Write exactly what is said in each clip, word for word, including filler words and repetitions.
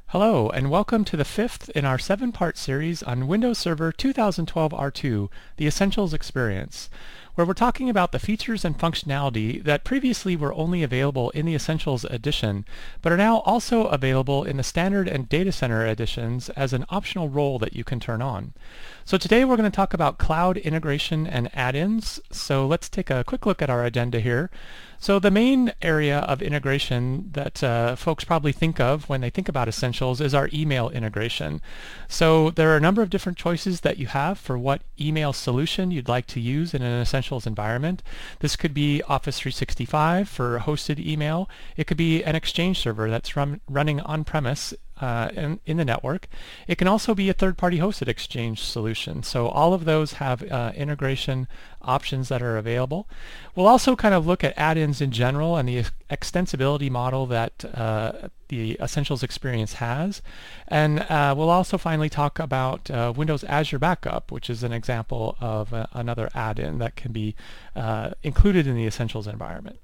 Hello, and welcome to the fifth in our seven-part series on Windows Server two thousand twelve R two, the Essentials Experience, where we're talking about the features and functionality that previously were only available in the Essentials edition, but are now also available in the Standard and Data Center editions as an optional role that you can turn on. So today we're going to talk about cloud integration and add-ins. So let's take a quick look at our agenda here. So the main area of integration that uh, folks probably think of when they think about Essentials is our email integration. So there are a number of different choices that you have for what email solution you'd like to use in an Essentials environment. This could be Office three sixty-five for hosted email. It could be an Exchange server that's run, running on-premise Uh, in, in the network. It can also be a third-party hosted Exchange solution. So all of those have uh, integration options that are available. We'll also kind of look at add-ins in general and the extensibility model that uh, the Essentials experience has. And uh, we'll also finally talk about uh, Windows Azure Backup, which is an example of uh, another add-in that can be uh, included in the Essentials environment.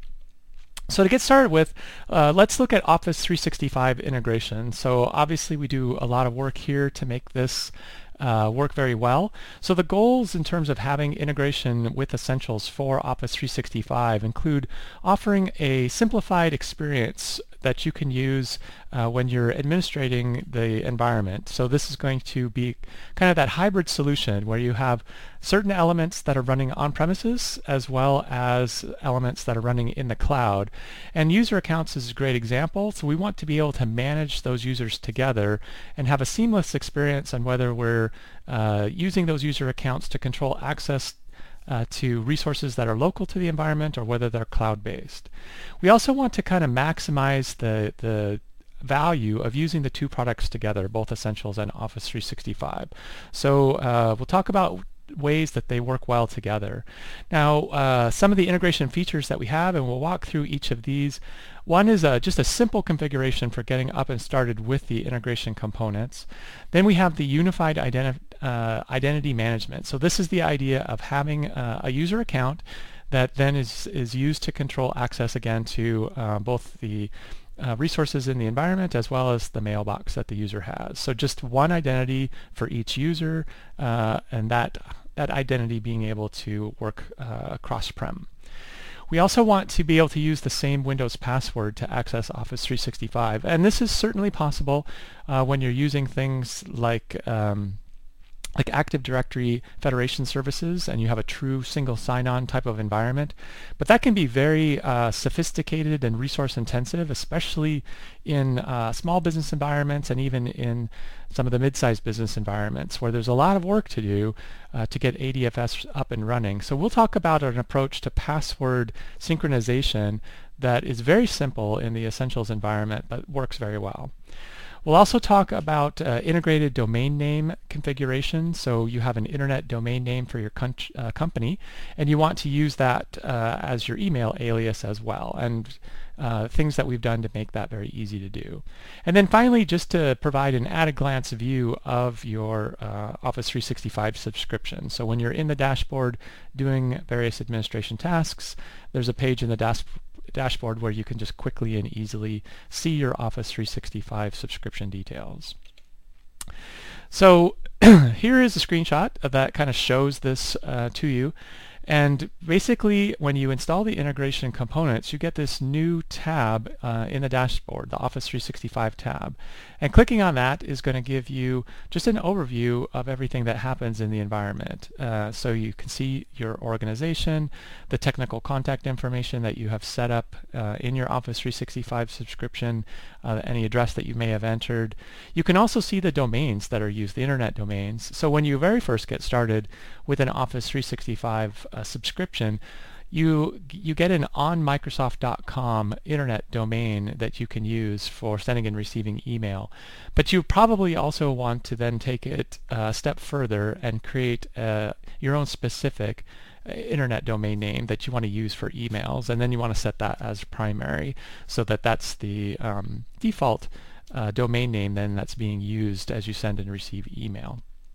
So to get started with, uh, let's look at Office three sixty-five integration. So obviously we do a lot of work here to make this uh, work very well. So the goals in terms of having integration with Essentials for Office three sixty-five include offering a simplified experience that you can use uh, when you're administrating the environment. So this is going to be kind of that hybrid solution where you have certain elements that are running on premises as well as elements that are running in the cloud. And user accounts is a great example. So we want to be able to manage those users together and have a seamless experience on whether we're uh, using those user accounts to control access Uh, to resources that are local to the environment or whether they're cloud-based. We also want to kind of maximize the, the value of using the two products together, both Essentials and Office three sixty-five. So uh, we'll talk about ways that they work well together. Now, uh, some of the integration features that we have, and we'll walk through each of these. One is uh, just a simple configuration for getting up and started with the integration components. Then we have the unified identi uh, identity management. So this is the idea of having uh, a user account that then is, is used to control access again to uh, both the Uh, resources in the environment as well as the mailbox that the user has. So just one identity for each user uh, and that, that identity being able to work uh, cross-prem. We also want to be able to use the same Windows password to access Office three sixty-five, and this is certainly possible uh, when you're using things like um, like Active Directory Federation services and you have a true single sign-on type of environment. But that can be very uh, sophisticated and resource intensive, especially in uh, small business environments and even in some of the mid-sized business environments where there's a lot of work to do uh, to get A D F S up and running. So we'll talk about an approach to password synchronization that is very simple in the Essentials environment but works very well. We'll also talk about uh, integrated domain name configuration. So you have an internet domain name for your uh, company, and you want to use that uh, as your email alias as well, and uh, things that we've done to make that very easy to do. And then finally, just to provide an at-a-glance view of your uh, Office three sixty-five subscription. So when you're in the dashboard doing various administration tasks, there's a page in the dashboard dashboard where you can just quickly and easily see your Office three sixty-five subscription details. So here is a screenshot of that kind of shows this uh, to you. And basically, when you install the integration components, you get this new tab uh, in the dashboard, the Office three sixty-five tab. And clicking on that is going to give you just an overview of everything that happens in the environment. Uh, so you can see your organization, the technical contact information that you have set up uh, in your Office three sixty-five subscription, uh, any address that you may have entered. You can also see the domains that are used, the internet domains. So when you very first get started with an Office three sixty-five uh, subscription, you you get an on Microsoft dot com internet domain that you can use for sending and receiving email. But you probably also want to then take it a step further and create uh, your own specific internet domain name that you want to use for emails, and then you want to set that as primary so that that's the um, default uh, domain name then that's being used as you send and receive email.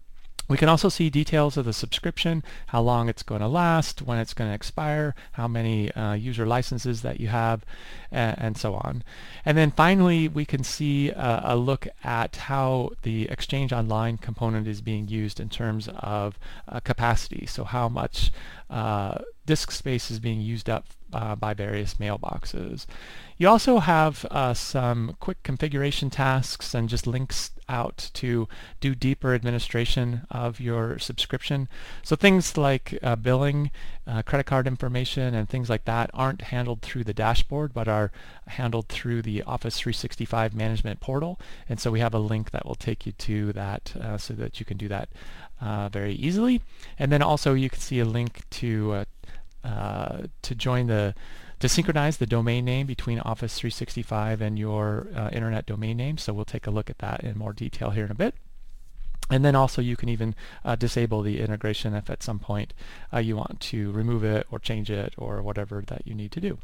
We can also see details of the subscription, how long it's going to last, when it's going to expire, how many uh, user licenses that you have, and, and so on. And then finally, we can see uh, a look at how the Exchange Online component is being used in terms of uh, capacity. So how much uh, disk space is being used up uh, by various mailboxes. You also have uh, some quick configuration tasks and just links out to do deeper administration of your subscription. So things like uh, billing, uh, credit card information, and things like that aren't handled through the dashboard, but are handled through the Office three sixty-five management portal. And so we have a link that will take you to that uh, so that you can do that uh, very easily. And then also you can see a link to uh, uh, to join the to synchronize the domain name between Office three sixty-five and your uh, internet domain name. So we'll take a look at that in more detail here in a bit. And then also you can even uh, disable the integration if at some point uh, you want to remove it or change it or whatever that you need to do.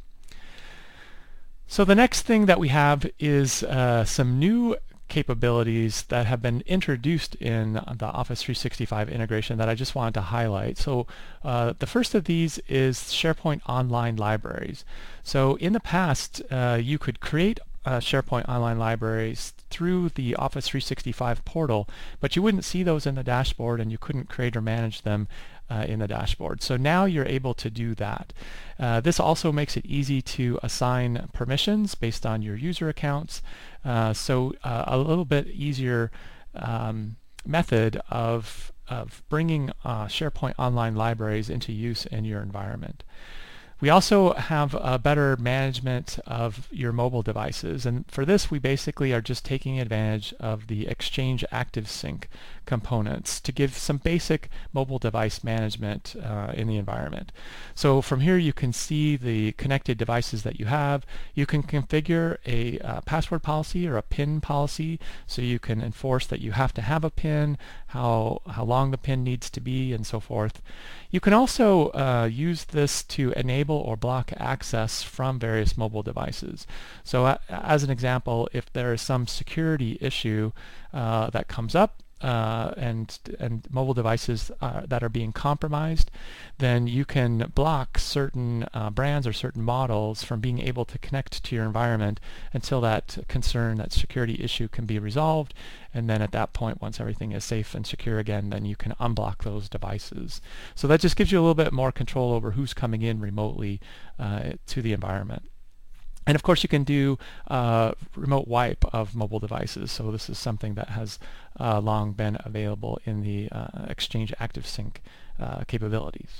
So the next thing that we have is uh, some new capabilities that have been introduced in the Office three sixty-five integration that I just wanted to highlight. So uh, the first of these is SharePoint Online Libraries. So in the past, uh, you could create uh, SharePoint Online Libraries through the Office three sixty-five portal, but you wouldn't see those in the dashboard and you couldn't create or manage them Uh, in the dashboard. So now you're able to do that. Uh, this also makes it easy to assign permissions based on your user accounts. Uh, so uh, a little bit easier um, method of, of bringing uh, SharePoint Online Libraries into use in your environment. We also have a better management of your mobile devices, and for this we basically are just taking advantage of the Exchange ActiveSync components to give some basic mobile device management uh, in the environment. So from here you can see the connected devices that you have. You can configure a uh, password policy or a PIN policy, so you can enforce that you have to have a PIN, how, how long the PIN needs to be, and so forth. You can also uh, use this to enable or block access from various mobile devices. So uh, as an example, if there is some security issue uh, that comes up, Uh, and and mobile devices uh, that are being compromised, then you can block certain uh, brands or certain models from being able to connect to your environment until that concern, that security issue can be resolved. And then at that point, once everything is safe and secure again, then you can unblock those devices. So that just gives you a little bit more control over who's coming in remotely uh, to the environment. And of course you can do uh, remote wipe of mobile devices. So this is something that has uh, long been available in the uh, Exchange ActiveSync uh, capabilities.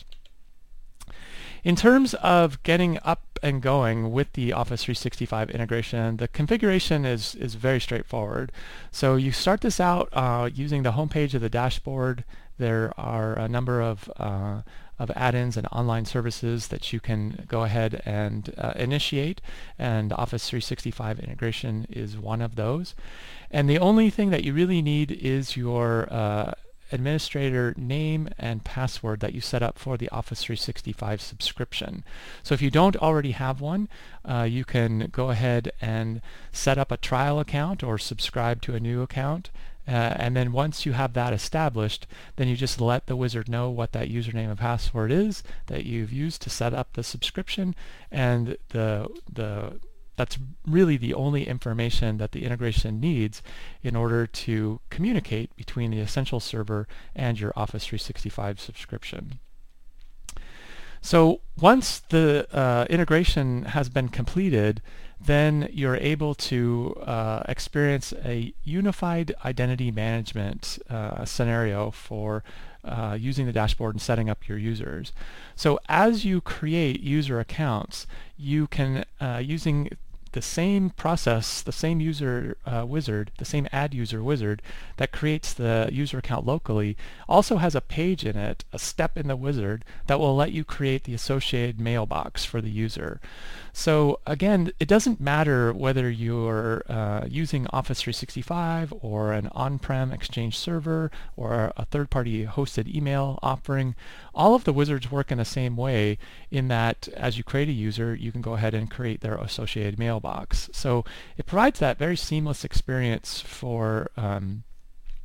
In terms of getting up and going with the Office three sixty-five integration, the configuration is, is very straightforward. So you start this out uh, using the home page of the dashboard. There are a number of uh, of add-ins and online services that you can go ahead and uh, initiate, and Office three sixty-five integration is one of those. And the only thing that you really need is your uh, administrator name and password that you set up for the Office three sixty-five subscription. So if you don't already have one, uh, you can go ahead and set up a trial account or subscribe to a new account. Uh, and then once you have that established, then you just let the wizard know what that username and password is that you've used to set up the subscription, and the the that's really the only information that the integration needs in order to communicate between the Essentials server and your Office three sixty-five subscription. So once the uh, integration has been completed, then you're able to uh, experience a unified identity management uh, scenario for uh, using the dashboard and setting up your users. So as you create user accounts, you can, uh, using the same process, the same user uh, wizard, the same add user wizard that creates the user account locally, also has a page in it, a step in the wizard, that will let you create the associated mailbox for the user. So again, it doesn't matter whether you're uh, using Office three sixty-five or an on-prem Exchange server or a third-party hosted email offering. All of the wizards work in the same way, in that as you create a user, you can go ahead and create their associated mailbox. So it provides that very seamless experience for um,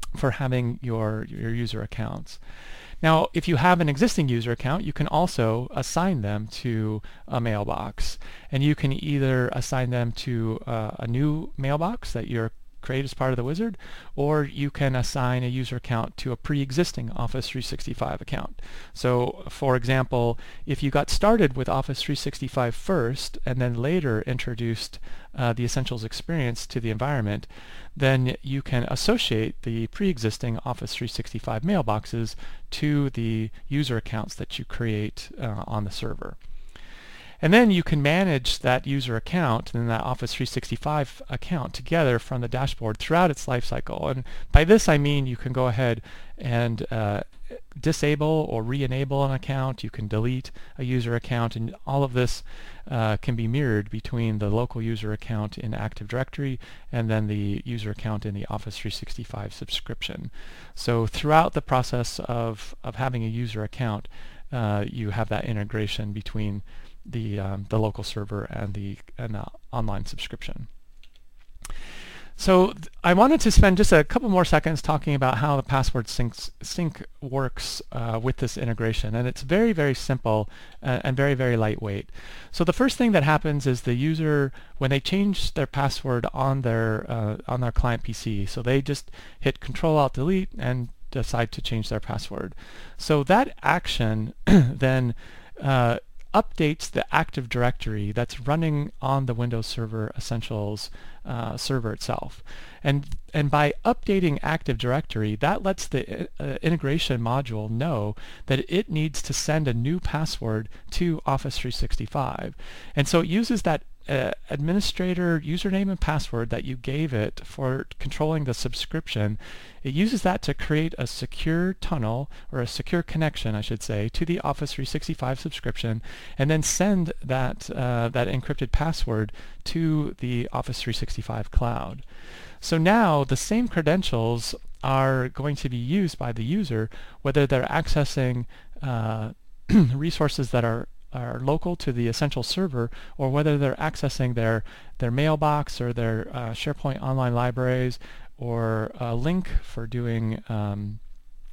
for having your, your user accounts. Now, if you have an existing user account, you can also assign them to a mailbox. And you can either assign them to uh, a new mailbox that you're create as part of the wizard, or you can assign a user account to a pre-existing Office three sixty-five account. So, for example, if you got started with Office three sixty-five first and then later introduced uh, the Essentials experience to the environment, then you can associate the pre-existing Office three sixty-five mailboxes to the user accounts that you create uh, on the server. And then you can manage that user account and that Office three sixty-five account together from the dashboard throughout its lifecycle. And by this I mean you can go ahead and uh, disable or re-enable an account. You can delete a user account, and all of this uh, can be mirrored between the local user account in Active Directory and then the user account in the Office three sixty-five subscription. So throughout the process of, of having a user account, uh, you have that integration between the um, the local server and the, and the online subscription. So I wanted to spend just a couple more seconds talking about how the password syncs, sync works uh, with this integration, and it's very very simple uh, and very very lightweight. So the first thing that happens is the user, when they change their password on their uh, on their client P C, so they just hit Control Alt Delete and decide to change their password. So that action then uh, updates the Active Directory that's running on the Windows Server Essentials uh, server itself. And, and by updating Active Directory, that lets the uh, integration module know that it needs to send a new password to Office three sixty-five. And so it uses that Uh, administrator username and password that you gave it for controlling the subscription. It uses that to create a secure tunnel, or a secure connection I should say, to the Office three sixty-five subscription, and then send that uh, that encrypted password to the Office three sixty-five cloud. So now the same credentials are going to be used by the user whether they're accessing uh, resources that are are local to the Essentials server, or whether they're accessing their their mailbox or their uh, SharePoint Online Libraries, or a link for doing um,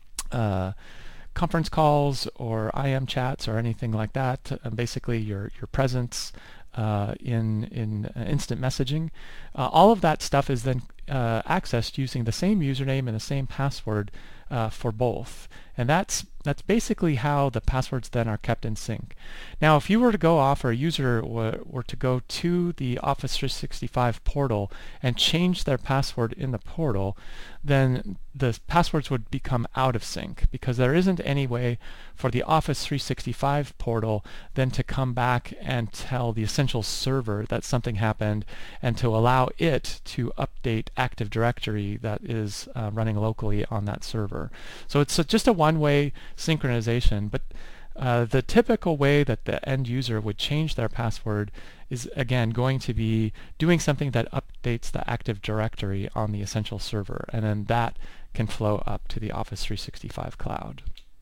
uh, conference calls or I M chats or anything like that. Uh, basically, your your presence uh, in in uh, instant messaging. Uh, all of that stuff is then uh, accessed using the same username and the same password uh, for both, and that's That's basically how the passwords then are kept in sync. Now, if you were to go off, or a user were, were to go to the Office three sixty-five portal and change their password in the portal, then the passwords would become out of sync, because there isn't any way for the Office three sixty-five portal then to come back and tell the Essentials server that something happened, and to allow it to update Active Directory that is uh, running locally on that server. So it's a, just a one-way synchronization, but uh, the typical way that the end user would change their password is again going to be doing something that updates the Active Directory on the Essentials server, and then that can flow up to the Office three sixty-five cloud.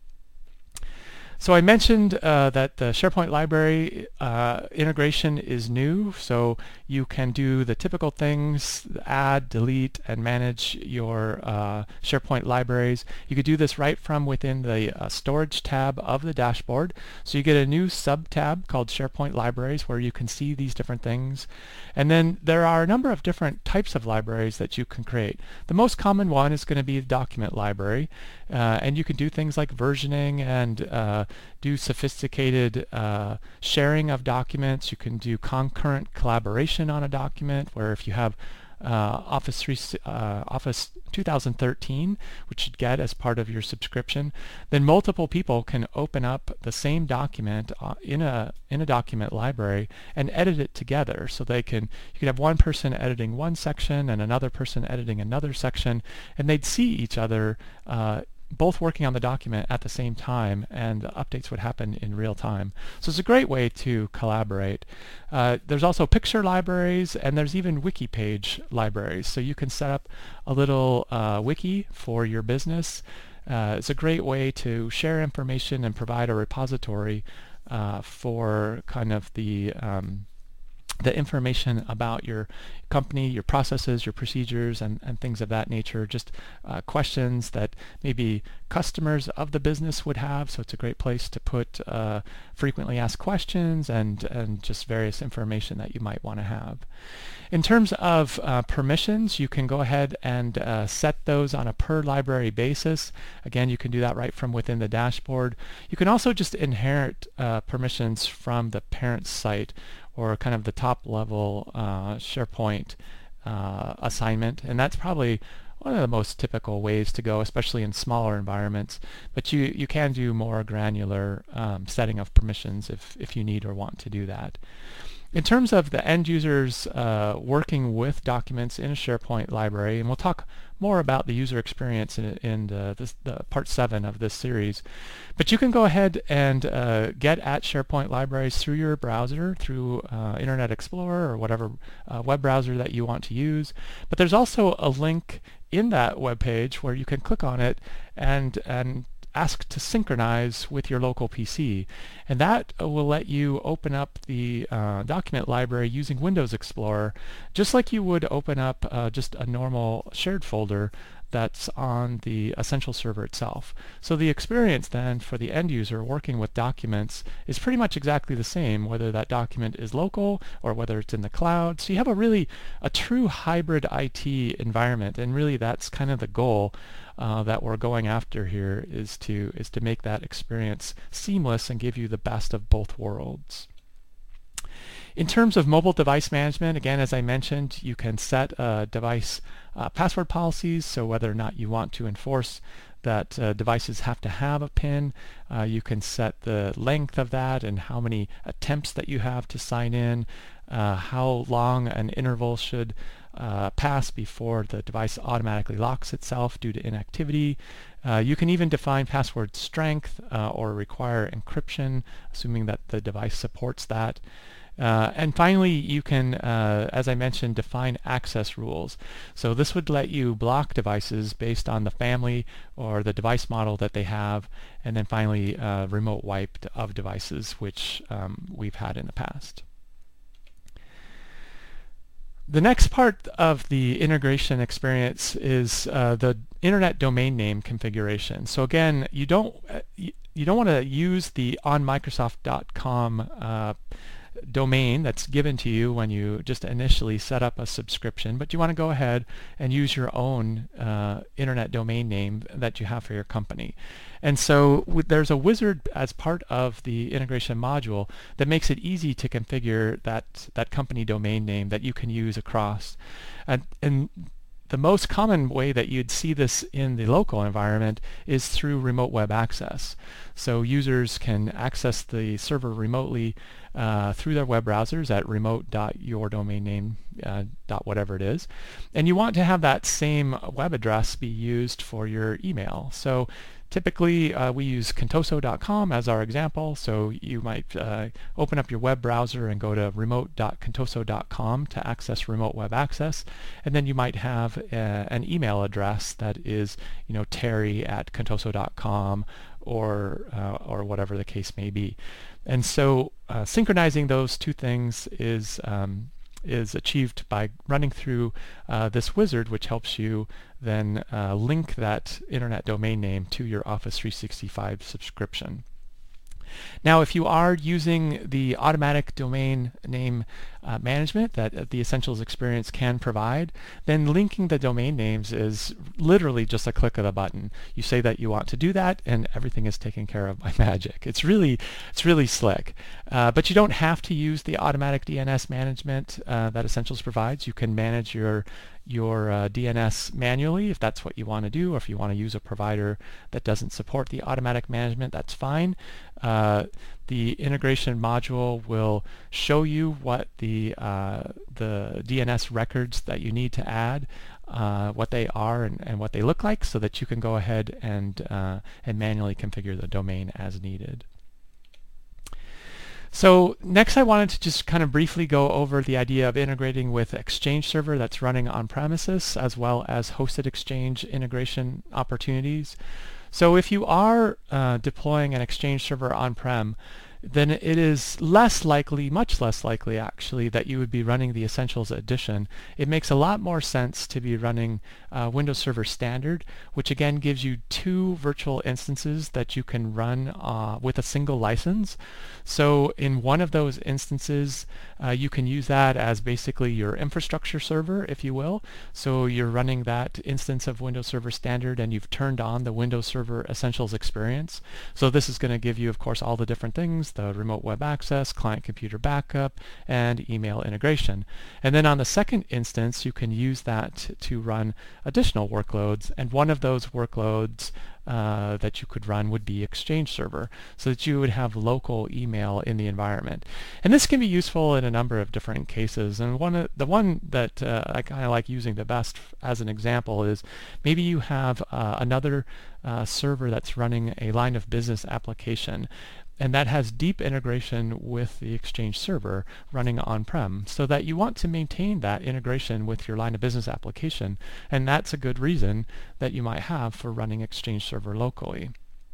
So I mentioned uh, that the SharePoint library uh, integration is new, so you can do the typical things: add, delete, and manage your uh, SharePoint libraries. You could do this right from within the uh, storage tab of the dashboard. So you get a new sub-tab called SharePoint Libraries, where you can see these different things. And then there are a number of different types of libraries that you can create. The most common one is going to be the document library, uh, and you can do things like versioning and uh, do sophisticated uh, sharing of documents. You can do concurrent collaboration on a document, where if you have uh, Office three, uh, Office two thousand thirteen, which you'd get as part of your subscription, then multiple people can open up the same document uh, in a in a document library and edit it together. So they can you could have one person editing one section and another person editing another section, and they'd see each other uh, both working on the document at the same time, and the updates would happen in real time. So it's a great way to collaborate. Uh, there's also picture libraries, and there's even wiki page libraries. So you can set up a little uh, wiki for your business. Uh, it's a great way to share information and provide a repository uh, for kind of the um, the information about your company, your processes, your procedures, and, and things of that nature, just uh, questions that maybe customers of the business would have. So it's a great place to put uh, frequently asked questions and, and just various information that you might want to have. In terms of uh, permissions, you can go ahead and uh, set those on a per library basis. Again, you can do that right from within the dashboard. You can also just inherit uh, permissions from the parent site, or kind of the top level uh, SharePoint uh, assignment, and that's probably one of the most typical ways to go, especially in smaller environments. But you you can do more granular um, setting of permissions if if you need or want to do that. In terms of the end users uh, working with documents in a SharePoint library, and we'll talk more about the user experience in, in the, this, the part seven of this series, but you can go ahead and uh, get at SharePoint libraries through your browser, through uh, Internet Explorer or whatever uh, web browser that you want to use. But there's also a link in that web page where you can click on it and and ask to synchronize with your local P C, and that uh, will let you open up the uh, document library using Windows Explorer, just like you would open up uh, just a normal shared folder that's on the Essentials server itself. So the experience then for the end user working with documents is pretty much exactly the same, whether that document is local or whether it's in the cloud. So you have a really a true hybrid I T environment, and really that's kind of the goal Uh, that we're going after here, is to is to make that experience seamless and give you the best of both worlds. In terms of mobile device management, again, as I mentioned, you can set uh, device uh, password policies, so whether or not you want to enforce that uh, devices have to have a PIN, uh, you can set the length of that and how many attempts that you have to sign in, uh, how long an interval should Uh, pass before the device automatically locks itself due to inactivity. Uh, you can even define password strength uh, or require encryption, assuming that the device supports that. Uh, and finally, you can, uh, as I mentioned, define access rules. So this would let you block devices based on the family or the device model that they have, and then finally uh, remote wipe of devices, which um, we've had in the past. The next part of the integration experience is uh, the internet domain name configuration. So again, you don't uh, you, you don't want to use the on microsoft dot com uh, domain that's given to you when you just initially set up a subscription, but you want to go ahead and use your own uh, internet domain name that you have for your company. And so with, there's a wizard as part of the integration module that makes it easy to configure that, that company domain name that you can use across. And, and the most common way that you'd see this in the local environment is through remote web access. So users can access the server remotely uh, through their web browsers at remote dot your domain name uh, dot whatever it is. And you want to have that same web address be used for your email. So typically uh, we use contoso dot com as our example, so you might uh, open up your web browser and go to remote dot contoso dot com to access remote web access, and then you might have uh, an email address that is, you know, terry at contoso dot com or uh, or whatever the case may be. And so uh, synchronizing those two things is um, is achieved by running through uh, this wizard, which helps you then uh, link that internet domain name to your Office three sixty-five subscription. Now, if you are using the automatic domain name uh, management that uh, the Essentials experience can provide, then linking the domain names is literally just a click of a button. You say that you want to do that, and everything is taken care of by magic. It's really, it's really slick. Uh, but you don't have to use the automatic D N S management uh, that Essentials provides. You can manage your your uh, D N S manually if that's what you want to do, or if you want to use a provider that doesn't support the automatic management, that's fine. Uh, the integration module will show you what the uh, the D N S records that you need to add, uh, what they are and, and what they look like, so that you can go ahead and uh, and manually configure the domain as needed. So next I wanted to just kind of briefly go over the idea of integrating with Exchange Server that's running on premises, as well as hosted Exchange integration opportunities. So if you are uh, deploying an Exchange Server on-prem, then it is less likely, much less likely actually, that you would be running the Essentials Edition. It makes a lot more sense to be running uh, Windows Server Standard, which again gives you two virtual instances that you can run uh, with a single license. So in one of those instances, uh, you can use that as basically your infrastructure server, if you will. So you're running that instance of Windows Server Standard and you've turned on the Windows Server Essentials experience. So this is going to give you, of course, all the different things: the remote web access, client computer backup, and email integration. And then on the second instance, you can use that to run additional workloads, and one of those workloads uh, that you could run would be Exchange Server, so that you would have local email in the environment. And this can be useful in a number of different cases, and one of, the one that uh, I kind of like using the best as an example is maybe you have uh, another uh, server that's running a line of business application, and that has deep integration with the Exchange Server running on-prem, so that you want to maintain that integration with your line of business application, and that's a good reason that you might have for running Exchange Server locally.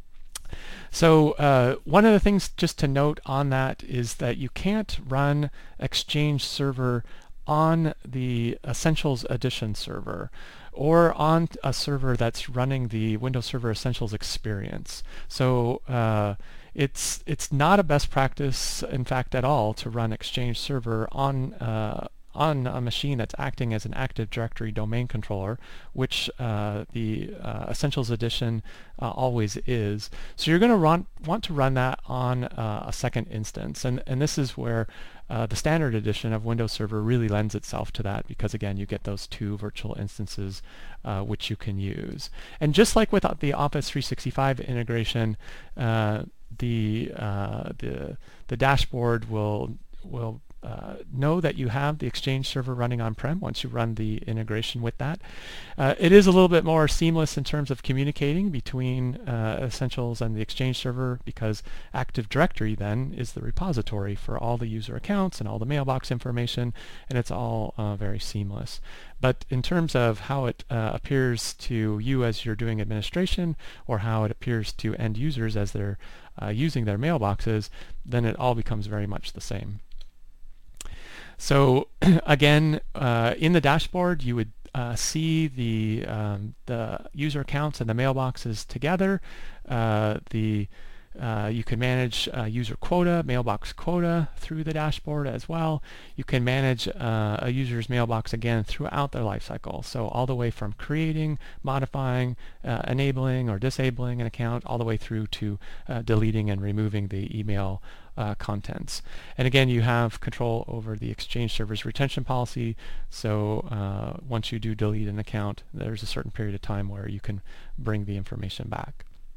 So uh, one of the things just to note on that is that you can't run Exchange Server on the Essentials Edition server or on a server that's running the Windows Server Essentials experience. So uh, it's it's not a best practice, in fact, at all, to run Exchange Server on uh, on a machine that's acting as an Active Directory domain controller, which uh, the uh, Essentials Edition uh, always is. So you're going to run, want to run that on uh, a second instance, and and this is where uh, the Standard Edition of Windows Server really lends itself to that, because again, you get those two virtual instances uh, which you can use. And just like with the Office three sixty-five integration, uh, the uh, the the dashboard will will Uh, know that you have the Exchange Server running on-prem once you run the integration with that. Uh, it is a little bit more seamless in terms of communicating between uh, Essentials and the Exchange Server, because Active Directory then is the repository for all the user accounts and all the mailbox information, and it's all uh, very seamless. But in terms of how it uh, appears to you as you're doing administration, or how it appears to end users as they're uh, using their mailboxes, then it all becomes very much the same. So again, uh, in the dashboard, you would uh, see the um, the user accounts and the mailboxes together. Uh, the uh, you can manage uh, user quota, mailbox quota through the dashboard as well. You can manage uh, a user's mailbox again throughout their life cycle. So all the way from creating, modifying, uh, enabling or disabling an account, all the way through to uh, deleting and removing the email Uh, contents. And again, you have control over the Exchange Server's retention policy, so uh, once you do delete an account, there's a certain period of time where you can bring the information back.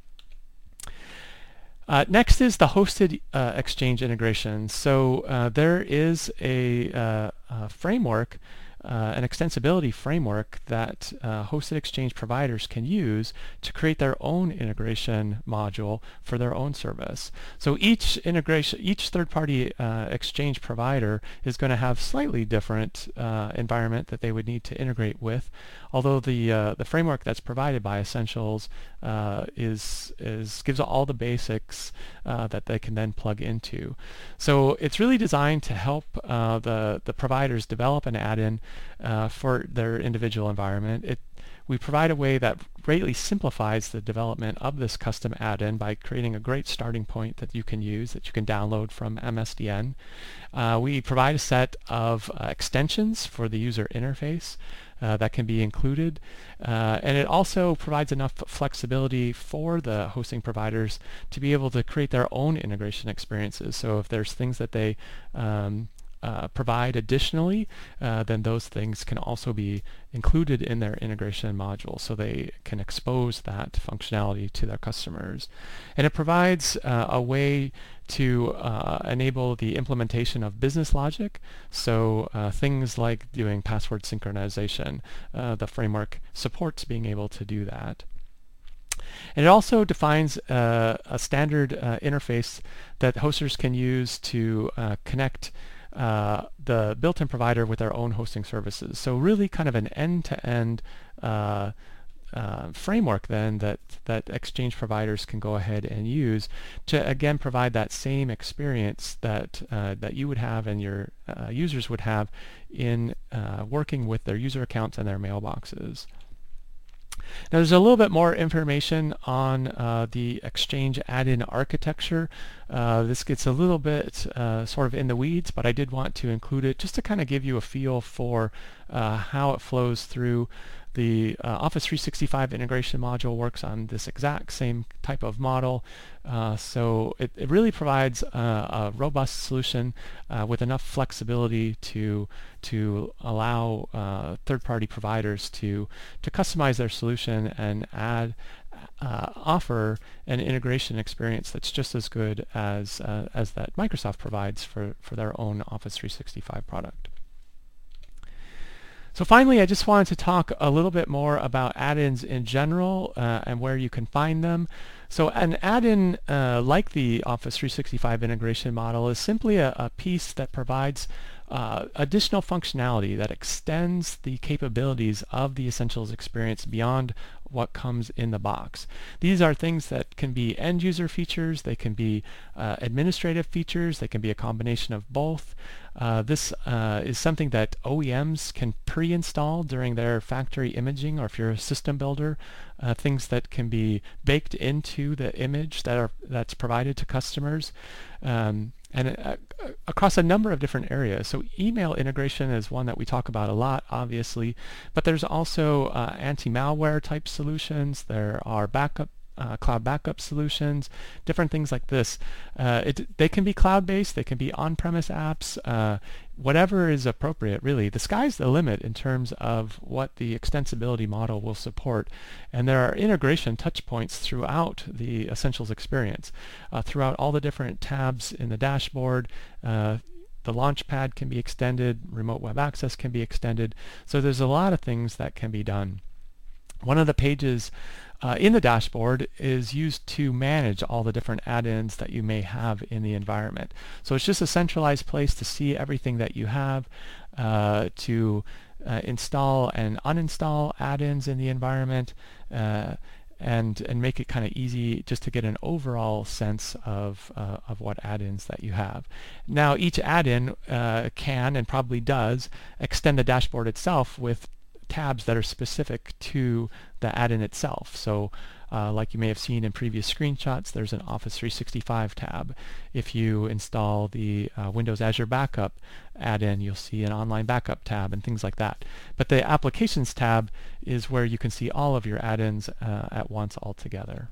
Uh, next is the hosted uh, Exchange integration. So uh, there is a, uh, a framework, Uh, an extensibility framework that uh, hosted Exchange providers can use to create their own integration module for their own service. So each integration, each third-party uh, Exchange provider is going to have slightly different uh, environment that they would need to integrate with, although the uh, the framework that's provided by Essentials uh, is is gives all the basics uh, that they can then plug into. So it's really designed to help uh, the the providers develop and add in Uh, for their individual environment. It, we provide a way that greatly simplifies the development of this custom add-in by creating a great starting point that you can use, that you can download from M S D N. Uh, we provide a set of uh, extensions for the user interface uh, that can be included, uh, and it also provides enough flexibility for the hosting providers to be able to create their own integration experiences. So if there's things that they um, Uh, provide additionally, uh, then those things can also be included in their integration module, so they can expose that functionality to their customers. And it provides uh, a way to uh, enable the implementation of business logic, so uh, things like doing password synchronization. Uh, the framework supports being able to do that. And it also defines uh, a standard uh, interface that hosters can use to uh, connect Uh, the built-in provider with their own hosting services. So really kind of an end-to-end uh, uh, framework then that, that Exchange providers can go ahead and use to again provide that same experience that, uh, that you would have and your uh, users would have in uh, working with their user accounts and their mailboxes. Now there's a little bit more information on uh, the Exchange add-in architecture. Uh, this gets a little bit uh, sort of in the weeds, but I did want to include it just to kind of give you a feel for uh, how it flows through. The uh, Office three sixty-five integration module works on this exact same type of model. Uh, so it, it really provides uh, a robust solution uh, with enough flexibility to to allow uh, third-party providers to to customize their solution and add uh, offer an integration experience that's just as good as uh, as that Microsoft provides for for their own Office three sixty-five product. So finally, I just wanted to talk a little bit more about add-ins in general uh, and where you can find them. So an add-in uh, like the Office three sixty-five integration model is simply a, a piece that provides uh, additional functionality that extends the capabilities of the Essentials experience beyond what comes in the box. These are things that can be end-user features, they can be uh, administrative features, they can be a combination of both. Uh, this uh, is something that O E Ms can pre-install during their factory imaging, or if you're a system builder, uh, things that can be baked into the image that are that's provided to customers. Um, and uh, across a number of different areas. So email integration is one that we talk about a lot, obviously, but there's also uh, anti-malware type solutions. There are backup Uh, cloud backup solutions, different things like this. Uh, it, they can be cloud-based, they can be on-premise apps, uh, whatever is appropriate, really. The sky's the limit in terms of what the extensibility model will support. And there are integration touch points throughout the Essentials experience, uh, throughout all the different tabs in the dashboard. Uh, The Launchpad can be extended, remote web access can be extended. So there's a lot of things that can be done. One of the pages uh, in the dashboard is used to manage all the different add-ins that you may have in the environment. So it's just a centralized place to see everything that you have, uh, to uh, install and uninstall add-ins in the environment, uh, and and make it kind of easy just to get an overall sense of uh, of what add-ins that you have. Now each add-in uh, can and probably does extend the dashboard itself with tabs that are specific to the add-in itself. So uh, like you may have seen in previous screenshots, there's an Office three sixty-five tab. If you install the uh, Windows Azure Backup add-in, you'll see an online backup tab and things like that. But the Applications tab is where you can see all of your add-ins uh, at once all together.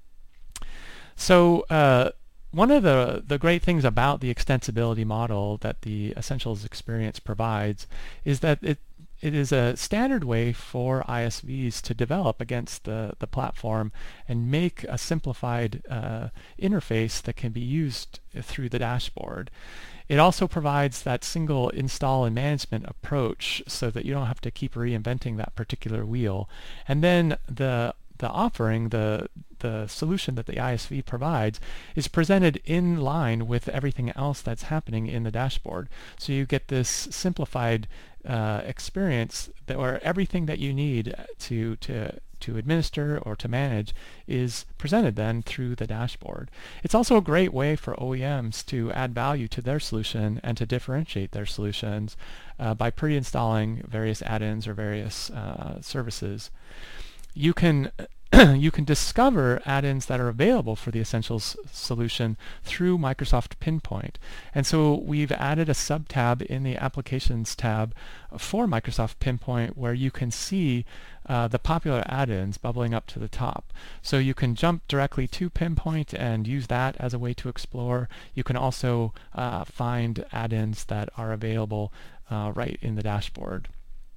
So uh, one of the, the great things about the extensibility model that the Essentials experience provides is that it It is a standard way for I S Vs to develop against the, the platform and make a simplified uh, interface that can be used through the dashboard. It also provides that single install and management approach so that you don't have to keep reinventing that particular wheel. And then the the offering, the the solution that the I S V provides, is presented in line with everything else that's happening in the dashboard. So you get this simplified uh, experience that where everything that you need to to to administer or to manage is presented then through the dashboard. It's also a great way for O E Ms to add value to their solution and to differentiate their solutions uh, by pre-installing various add-ins or various uh, services. You can you can discover add-ins that are available for the Essentials solution through Microsoft Pinpoint. And so we've added a sub-tab in the Applications tab for Microsoft Pinpoint where you can see uh, the popular add-ins bubbling up to the top. So you can jump directly to Pinpoint and use that as a way to explore. You can also uh, find add-ins that are available uh, right in the dashboard.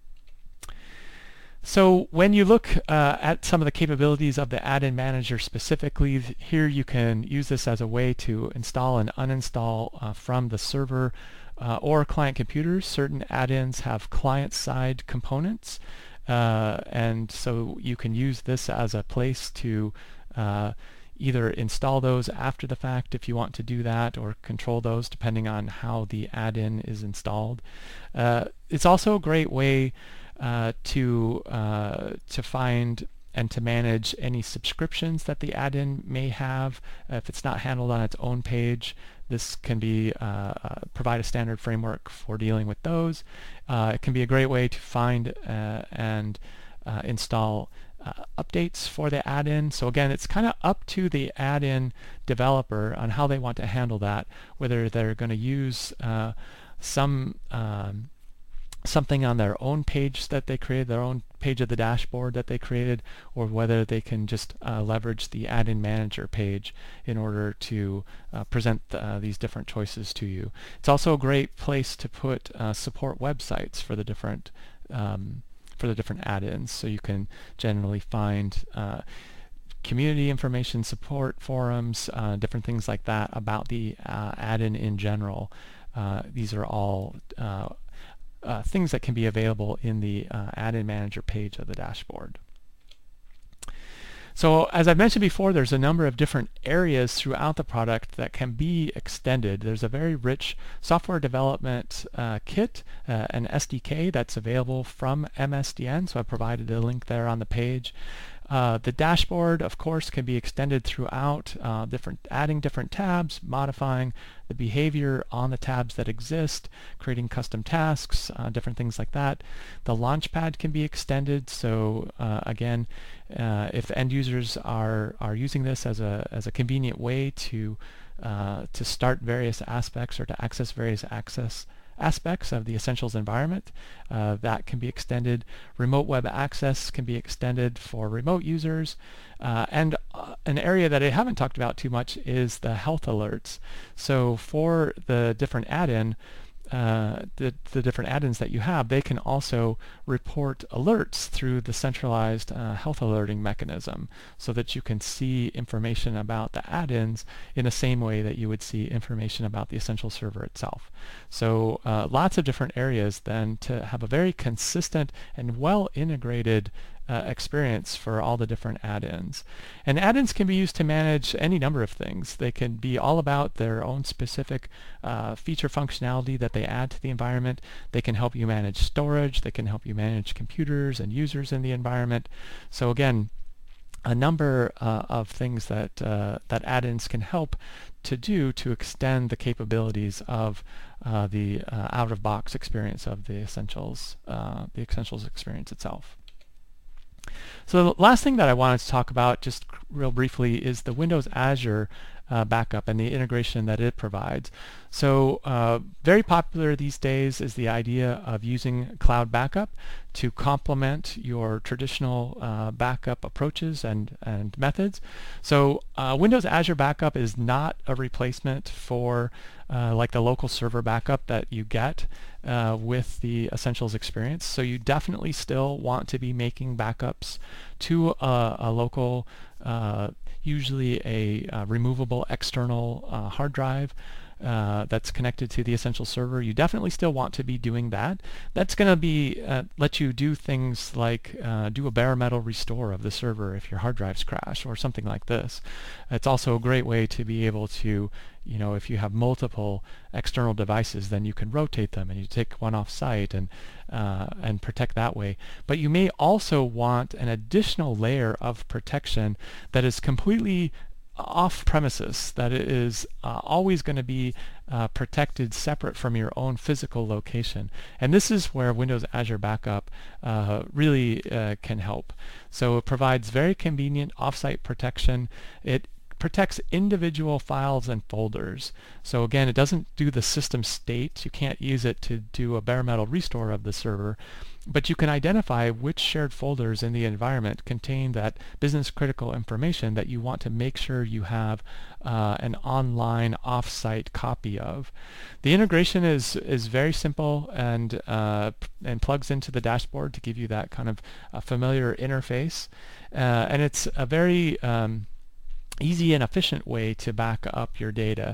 So when you look uh, at some of the capabilities of the add-in manager specifically, here you can use this as a way to install and uninstall uh, from the server uh, or client computers. Certain add-ins have client-side components, uh, and so you can use this as a place to uh, either install those after the fact if you want to do that, or control those depending on how the add-in is installed. Uh, it's also a great way Uh, to uh, to find and to manage any subscriptions that the add-in may have. If it's not handled on its own page, this can be uh, uh, provide a standard framework for dealing with those. Uh, it can be a great way to find uh, and uh, install uh, updates for the add-in. So again, it's kind of up to the add-in developer on how they want to handle that, whether they're going to use uh, some um, something on their own page that they created, their own page of the dashboard that they created, or whether they can just uh, leverage the add-in manager page in order to uh, present uh, these different choices to you. It's also a great place to put uh, support websites for the different um, for the different add-ins, so you can generally find uh, community information, support forums, uh, different things like that about the uh, add-in in general. Uh, these are all uh, Uh, things that can be available in the uh, add-in manager page of the dashboard. So as I mentioned before, there's a number of different areas throughout the product that can be extended. There's a very rich software development uh, kit, uh, an S D K that's available from M S D N, so I provided a link there on the page. Uh, the dashboard, of course, can be extended throughout, uh, different, adding different tabs, modifying the behavior on the tabs that exist, creating custom tasks, uh, different things like that. The Launchpad can be extended, so uh, again, uh, if end users are are using this as a as a convenient way to uh, to start various aspects or to access various access aspects of the Essentials environment, uh, that can be extended. Remote web access can be extended for remote users. Uh, and uh, an area that I haven't talked about too much is the health alerts. So for the different add-in, uh, the, the different add-ins that you have, they can also report alerts through the centralized uh, health alerting mechanism, so that you can see information about the add-ins in the same way that you would see information about the Essentials server itself. So uh, lots of different areas then to have a very consistent and well integrated Uh, experience for all the different add-ins. And add-ins can be used to manage any number of things. They can be all about their own specific uh, feature functionality that they add to the environment. They can help you manage storage. They can help you manage computers and users in the environment. So again, a number uh, of things that uh, that add-ins can help to do to extend the capabilities of uh, the uh, out-of-box experience of the Essentials, uh, the Essentials experience itself. So the last thing that I wanted to talk about just real briefly is the Windows Azure uh, backup and the integration that it provides. So uh, very popular these days is the idea of using cloud backup to complement your traditional uh, backup approaches and, and methods. So uh, Windows Azure backup is not a replacement for uh, like the local server backup that you get uh, with the Essentials experience. So you definitely still want to be making backups to a, a local, uh, usually a, a removable external uh, hard drive Uh, that's connected to the Essentials server. You definitely still want to be doing that. That's going to be uh, let you do things like uh, do a bare metal restore of the server if your hard drives crash or something like this. It's also a great way to be able to, you know, if you have multiple external devices, then you can rotate them and you take one off site and uh, and protect that way. But you may also want an additional layer of protection that is completely off premises, that it is uh, always going to be uh, protected separate from your own physical location. And this is where Windows Azure Backup uh, really uh, can help. So it provides very convenient offsite protection. It protects individual files and folders. So again, it doesn't do the system state. You can't use it to do a bare metal restore of the server, but you can identify which shared folders in the environment contain that business critical information that you want to make sure you have uh, an online off-site copy of. The integration is is very simple and uh, and plugs into the dashboard to give you that kind of uh, familiar interface, uh, and it's a very um, easy and efficient way to back up your data.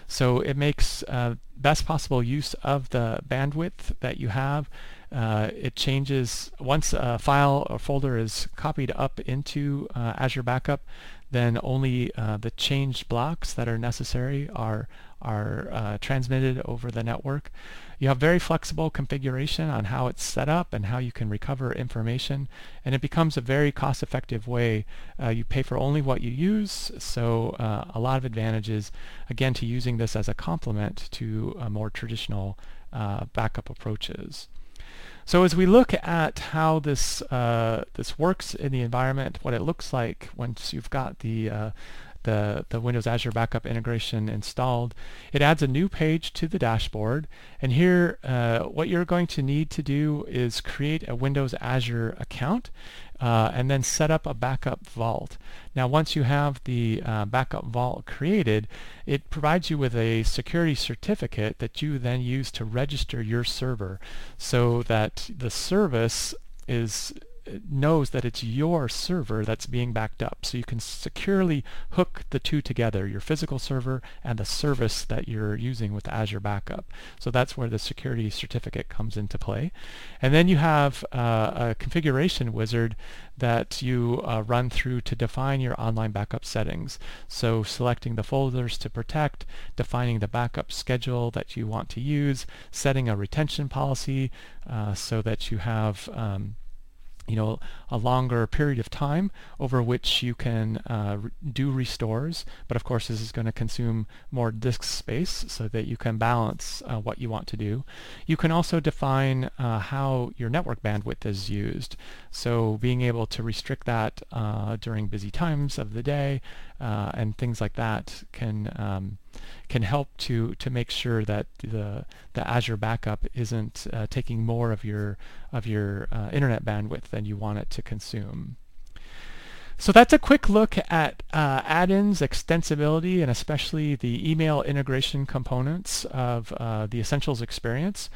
So it makes uh, best possible use of the bandwidth that you have. Uh, it changes once a file or folder is copied up into uh, Azure Backup, then only uh, the changed blocks that are necessary are are uh, transmitted over the network. You have very flexible configuration on how it's set up and how you can recover information, and it becomes a very cost-effective way. Uh, you pay for only what you use, so uh, a lot of advantages, again, to using this as a complement to uh, more traditional uh, backup approaches. So as we look at how this uh, this works in the environment, what it looks like once you've got the uh, the the Windows Azure Backup integration installed, it adds a new page to the dashboard. And here, uh, what you're going to need to do is create a Windows Azure account, uh, and then set up a backup vault. Now, once you have the uh, backup vault created, it provides you with a security certificate that you then use to register your server, so that the service is knows that it's your server that's being backed up. So you can securely hook the two together, your physical server and the service that you're using with Azure Backup. So that's where the security certificate comes into play. And then you have uh, a configuration wizard that you uh, run through to define your online backup settings. So selecting the folders to protect, defining the backup schedule that you want to use, setting a retention policy uh, so that you have um, you know, a longer period of time over which you can uh, re do restores. But of course, this is going to consume more disk space so that you can balance uh, what you want to do. You can also define uh, how your network bandwidth is used. So being able to restrict that uh, during busy times of the day uh, and things like that can um, can help to to make sure that the the Azure Backup isn't uh, taking more of your of your uh, internet bandwidth than you want it to consume. So that's a quick look at uh, add-ins, extensibility, and especially the email integration components of uh, the Essentials experience.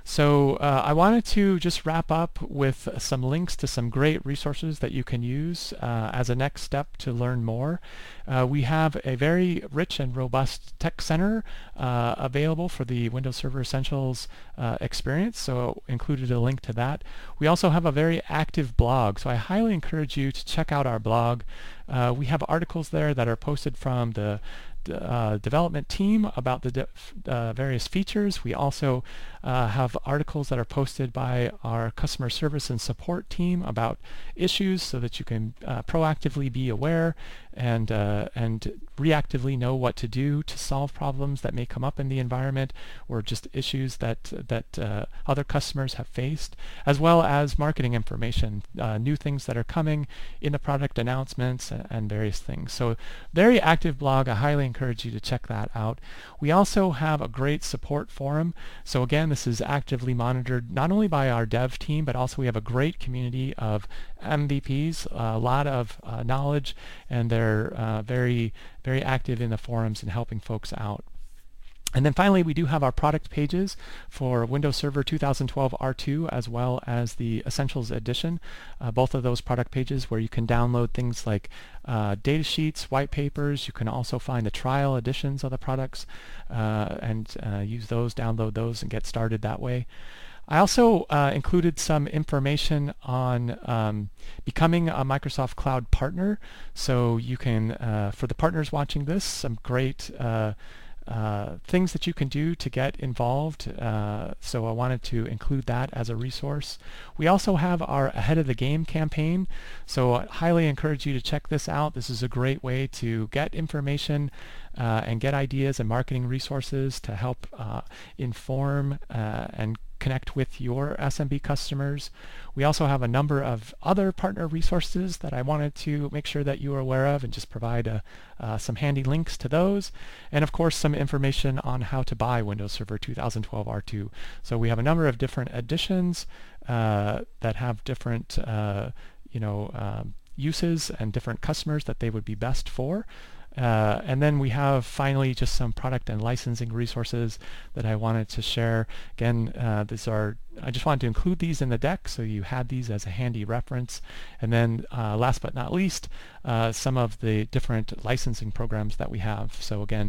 So uh, I wanted to just wrap up with some links to some great resources that you can use uh, as a next step to learn more. Uh, we have a very rich and robust tech center uh, available for the Windows Server Essentials uh, experience, so included a link to that. We also have a very active blog, so I highly encourage you to check out our blog. Uh, we have articles there that are posted from the Uh, development team about the de uh, various features. We also uh, have articles that are posted by our customer service and support team about issues so that you can uh, proactively be aware and uh, and reactively know what to do to solve problems that may come up in the environment or just issues that that uh, other customers have faced, as well as marketing information, uh, new things that are coming in the product announcements and, and various things. So very active blog. I highly encourage you to check that out. We also have a great support forum. So again, this is actively monitored not only by our dev team, but also we have a great community of M V Ps, a lot of uh, knowledge, and they're uh, very, very active in the forums and helping folks out. And then finally, we do have our product pages for Windows Server two thousand twelve R two as well as the Essentials Edition. Uh, both of those product pages where you can download things like uh, data sheets, white papers. You can also find the trial editions of the products uh, and uh, use those, download those, and get started that way. I also uh, included some information on um, becoming a Microsoft Cloud partner. So you can, uh, for the partners watching this, some great uh, Uh, things that you can do to get involved. Uh, so I wanted to include that as a resource. We also have our Ahead of the Game campaign. So I highly encourage you to check this out. This is a great way to get information uh, and get ideas and marketing resources to help uh, inform uh, and connect with your S M B customers. We also have a number of other partner resources that I wanted to make sure that you are aware of and just provide a, uh, some handy links to those. And of course, some information on how to buy Windows Server two thousand twelve R two. So we have a number of different editions uh, that have different uh, you know, um, uses and different customers that they would be best for. Uh, and then we have finally just some product and licensing resources that I wanted to share. Again, uh, these are, I just wanted to include these in the deck so you had these as a handy reference. And then uh, last but not least, uh, some of the different licensing programs that we have. So again,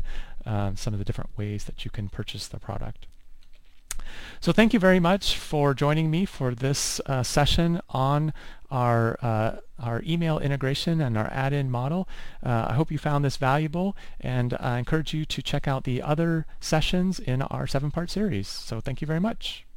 um, some of the different ways that you can purchase the product. So thank you very much for joining me for this uh, session on our uh, our email integration and our add-in model. Uh, I hope you found this valuable, and I encourage you to check out the other sessions in our seven-part series. So thank you very much.